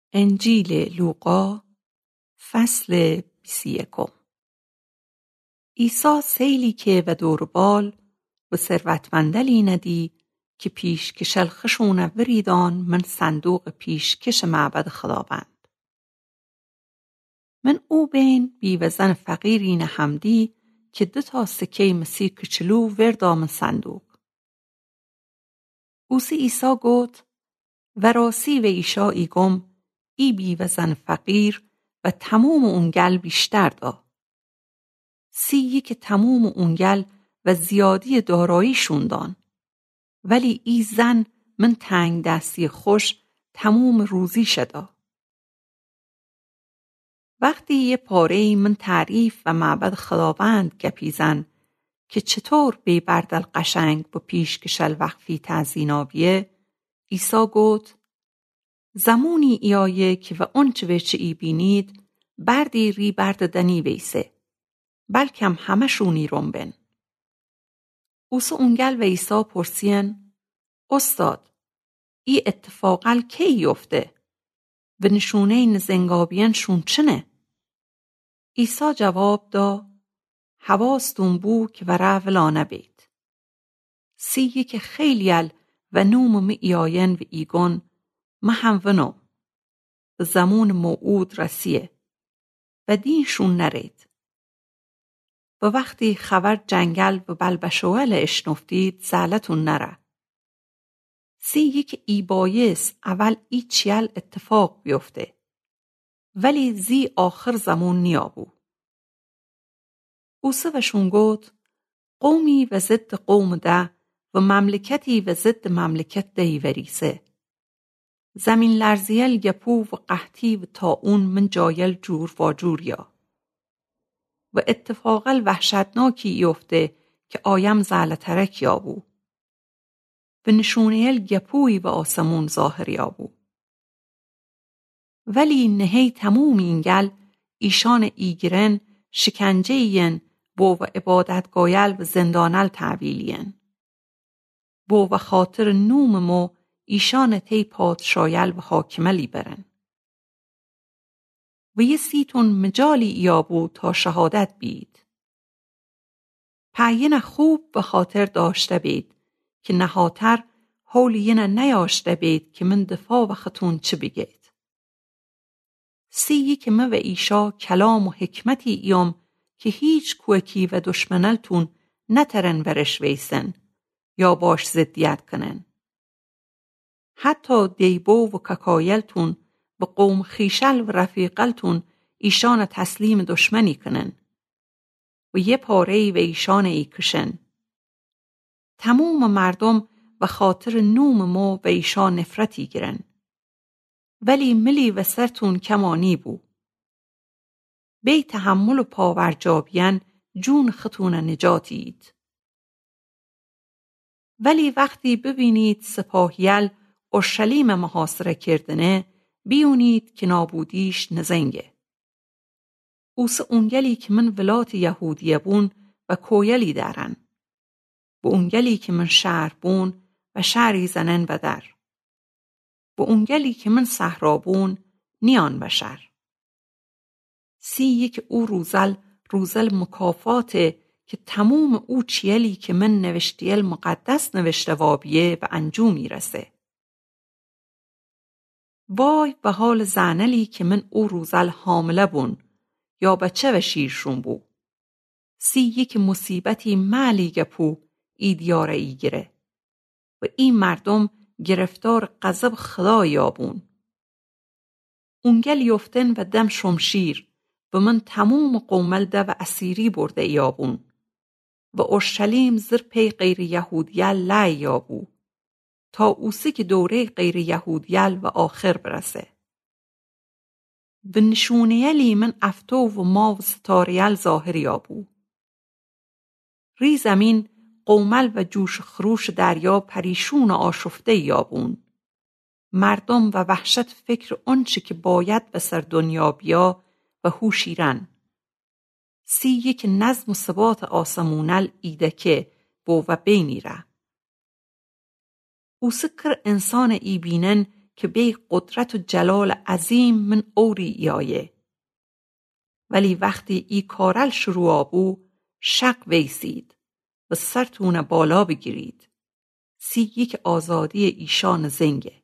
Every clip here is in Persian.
انجیل لوقا فصل 21. عیسی سیلی که و دوربال و ثروتمندلی ندی که پیشکشل خشونه وریدان من صندوق پیشکش معبد خداوند. من او بین بیوزن فقیری نهمدی که 2 سکه مسی کچلو وردا من صندوق. اوسی عیسی گوت و راسی و ایشا ایگم ای بیوزن فقیر و تموم اونگل بیشتر دا. که تموم اونگل و زیادی دارایی شوندان. ولی ای زن من تنگ دستی خوش تموم روزی شدا. وقتی یه پاره من تعریف و معبد خداوند گپیزن که چطور بی بردل قشنگ با پیشکشل وقفی تزینابیه، عیسی گوت زمونی ایایه که و اونچه وچه ای بینید بردی ری برد دنی ویسه بلکم همه شونی رنبن. اوسو اونگل و عیسی پرسین استاد ای اتفاقل کی یفته و نشونه نزنگابین شون چنه؟ عیسی جواب دا حواستون بو که و رولانه بید. که خیلیل و نوم می ایاین و ایگون ما هم ونو و زمون موعود رسیه و دینشون نرید. و وقتی خبر جنگل و بلبشوال اشنفتید زالتون نره. که ای بایست اول ای چیل اتفاق بیفته ولی زی آخر زمون نیابو. اوسه وشون گوت قومی و ضد قوم ده و مملکتی و ضد مملکت دهی وریسه. زمین لرزیل گپو و قحطی و طاعون من جایل جور و جوریا. و اتفاقل وحشتناکی یفته که آیم زالترک یابو. و نشونیل گپوی و آسمون ظاهر یابو. ولی نهی تموم اینگل ایشان ایگرن شکنجه ین بو و عبادتگایل و زندانل تعویلین. بو و خاطر نوم مو ایشان تی پادشایل و حاکملی برن. و یه سیتون مجالی ایابو تا شهادت بید. پایین خوب به خاطر داشته بید که نهاتر حولی یه نیاشته بید که من دفاع وقتون چه بگید. که من و ایشا کلام و حکمتی ایام که هیچ کوکی و دشمنلتون نترن ورش ویسن یا باش ضدیت کنن. حتی دیبو و ککایلتون به قوم خیشل و رفیقلتون ایشان تسلیم دشمنی کنن و یه پاره و ایشان ای کشن. تموم مردم و خاطر نوم مو و ایشان نفرتی گرن. ولی ملی و سرتون کمانی بو. بی تحمل و پاورجابین جون خطون نجاتید. ولی وقتی ببینید سپاهیل اورشلیم محاصره کردنه بیونید که نابودیش نزنگه. اوس اونگلی که من ولات یهودیه بون و کویلی دارن. و اونگلی که من شهر بون و شهری زنن بدر. و اونگلی که من صحرابون نیان بشر. که او روزل مکافاته که تموم او چیلی که من نوشتیل مقدس نوشته وابیه و انجومی رسه. وای به حال زنلی که من او روزل حامله بون یا بچه و شیرشون بو. که مصیبتی مالی گپو ای دیاره ای گره و این مردم گرفتار غضب خدا یابون. اونگل یفتن و دم شمشیر و من تموم قومل ده و اسیری برده یابون و اورشلیم زر پی غیر یهودیل لی یابو تا اوسی که دوره غیر یهودیل و آخر برسه. و نشونیلی من افتو و ما و ستاریل ظاهر یابو. ری زمین قومل و جوش خروش دریا پریشون و آشفته یابون. مردم و وحشت فکر آنچه که باید به سر دنیا بیا و هوشیرن. که نظم و ثبات آسمونل ایدکه بو و بینی ره. او سکر انسان ای بینن که بی قدرت و جلال عظیم من اوری ایایه. ولی وقتی ای کارل شروع آبو شق ویسید و سرتون بالا بگیرید. سی یک آزادی ایشان زنگه.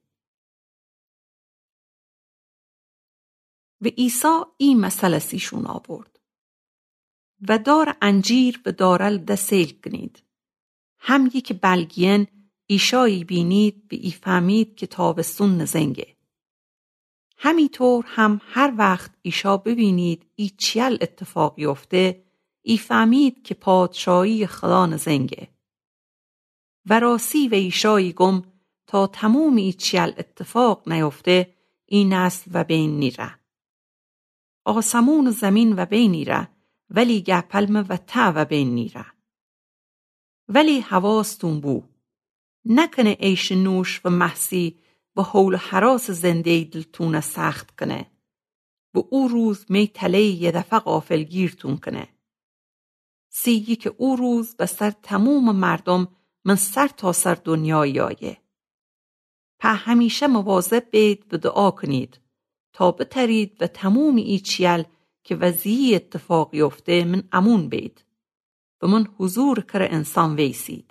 و عیسی این مسئله سیشون آورد. و دار انجیر و دارل دسیل کنید. هم یک بلگین ایشایی بینید و ای فهمید که تابستون نزنگه. همینطور هم هر وقت ایشا ببینید ای چیل اتفاقی افته ای فهمید که پادشاهی خدا نزنگه. و راسی و ایشایی گم تا تموم ای چیل اتفاق نیفته این نسل و بین نیره. آسمون و زمین و بین نیره ولی گپلم و تا و بین نیره. ولی حواستون بو. نکنه ایش نوش و محسی و حول و حراس زنده دلتون سخت کنه و او روز می تله یه دفعه غافلگیرتون کنه. سی که او روز بسر تموم مردم من سر تا سر دنیای آیه. همیشه مواظب بید و دعا کنید تا بترید و تموم ای چیل که وزیی اتفاقی افته من امون بید و من حضور کر انسان ویسید.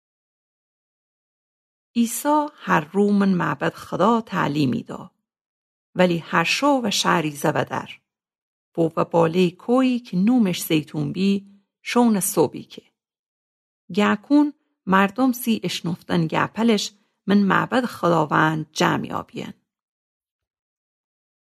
عیسی هر رو من معبد خدا تعلیمی دا ولی هر شو و شعری زبدر و باله کوی که نومش زیتون بی شون صوبی که گهکون مردم سی اشنفتن گپلش من معبد خداوند جمع آبین.